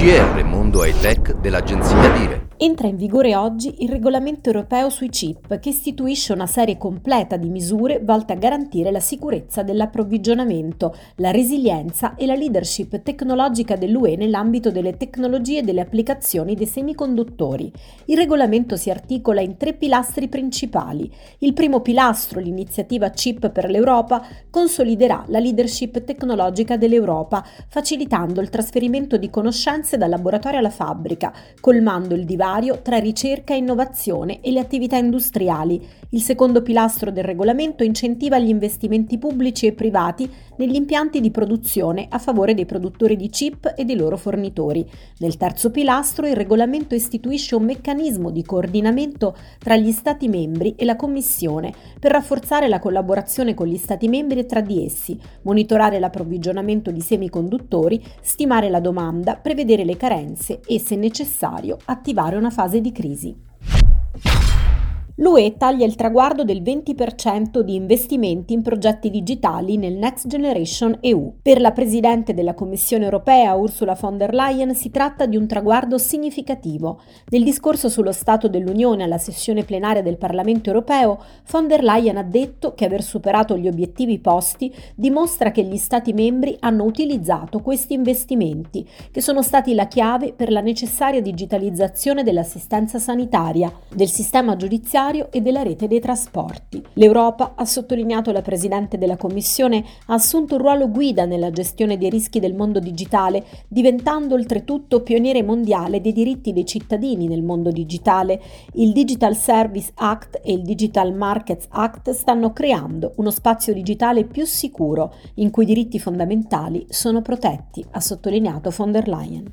GR Mondo High Tech dell'agenzia Dire. Entra in vigore oggi il regolamento europeo sui chip, che istituisce una serie completa di misure volte a garantire la sicurezza dell'approvvigionamento, la resilienza e la leadership tecnologica dell'UE nell'ambito delle tecnologie e delle applicazioni dei semiconduttori. Il regolamento si articola in 3 pilastri principali. Il primo pilastro, l'iniziativa Chip per l'Europa, consoliderà la leadership tecnologica dell'Europa, facilitando il trasferimento di conoscenze dal laboratorio alla fabbrica, colmando il divario tra ricerca e innovazione e le attività industriali. Il secondo pilastro del regolamento incentiva gli investimenti pubblici e privati negli impianti di produzione a favore dei produttori di chip e dei loro fornitori. Nel terzo pilastro il regolamento istituisce un meccanismo di coordinamento tra gli Stati membri e la Commissione per rafforzare la collaborazione con gli Stati membri e tra di essi, monitorare l'approvvigionamento di semiconduttori, stimare la domanda, prevedere le carenze e, se necessario, attivare una fase di crisi. L'UE taglia il traguardo del 20% di investimenti in progetti digitali nel Next Generation EU. Per la Presidente della Commissione europea, Ursula von der Leyen, si tratta di un traguardo significativo. Nel discorso sullo Stato dell'Unione alla sessione plenaria del Parlamento europeo, von der Leyen ha detto che aver superato gli obiettivi posti dimostra che gli Stati membri hanno utilizzato questi investimenti, che sono stati la chiave per la necessaria digitalizzazione dell'assistenza sanitaria, del sistema giudiziario e della rete dei trasporti. L'Europa, ha sottolineato la Presidente della Commissione, ha assunto un ruolo guida nella gestione dei rischi del mondo digitale, diventando oltretutto pioniere mondiale dei diritti dei cittadini nel mondo digitale. Il Digital Service Act e il Digital Markets Act stanno creando uno spazio digitale più sicuro, in cui i diritti fondamentali sono protetti, ha sottolineato von der Leyen.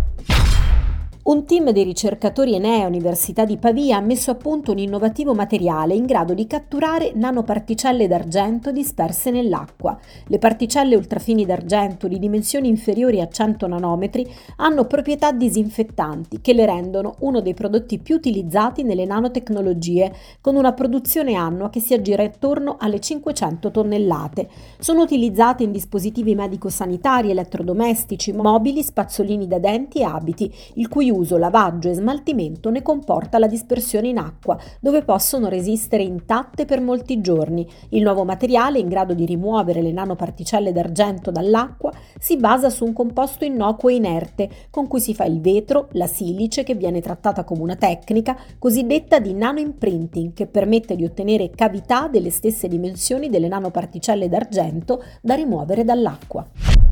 Un team di ricercatori Enea Università di Pavia ha messo a punto un innovativo materiale in grado di catturare nanoparticelle d'argento disperse nell'acqua. Le particelle ultrafini d'argento di dimensioni inferiori a 100 nanometri hanno proprietà disinfettanti che le rendono uno dei prodotti più utilizzati nelle nanotecnologie, con una produzione annua che si aggira attorno alle 500 tonnellate. Sono utilizzate in dispositivi medico-sanitari, elettrodomestici, mobili, spazzolini da denti e abiti, il cui uso, lavaggio e smaltimento ne comporta la dispersione in acqua, dove possono resistere intatte per molti giorni. Il nuovo materiale, in grado di rimuovere le nanoparticelle d'argento dall'acqua, si basa su un composto innocuo e inerte, con cui si fa il vetro, la silice, che viene trattata come una tecnica cosiddetta di nanoimprinting, che permette di ottenere cavità delle stesse dimensioni delle nanoparticelle d'argento da rimuovere dall'acqua.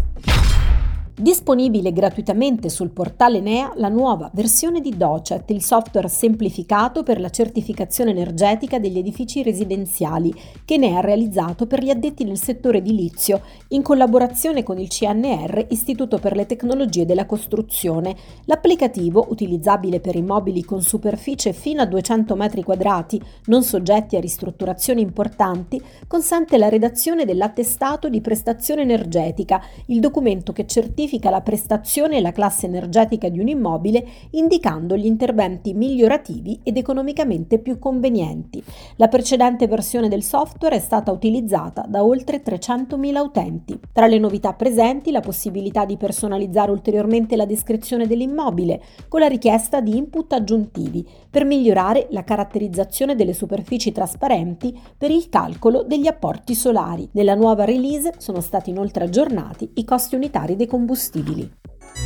Disponibile gratuitamente sul portale Enea la nuova versione di Docet, il software semplificato per la certificazione energetica degli edifici residenziali, che Enea ha realizzato per gli addetti nel settore edilizio in collaborazione con il CNR, Istituto per le Tecnologie della Costruzione. L'applicativo, utilizzabile per immobili con superficie fino a 200 metri quadrati, non soggetti a ristrutturazioni importanti, consente la redazione dell'attestato di prestazione energetica, il documento che certifica la prestazione e la classe energetica di un immobile, indicando gli interventi migliorativi ed economicamente più convenienti. La precedente versione del software è stata utilizzata da oltre 300.000 utenti. Tra le novità presenti, la possibilità di personalizzare ulteriormente la descrizione dell'immobile, con la richiesta di input aggiuntivi, per migliorare la caratterizzazione delle superfici trasparenti per il calcolo degli apporti solari. Nella nuova release sono stati inoltre aggiornati i costi unitari dei combustibili.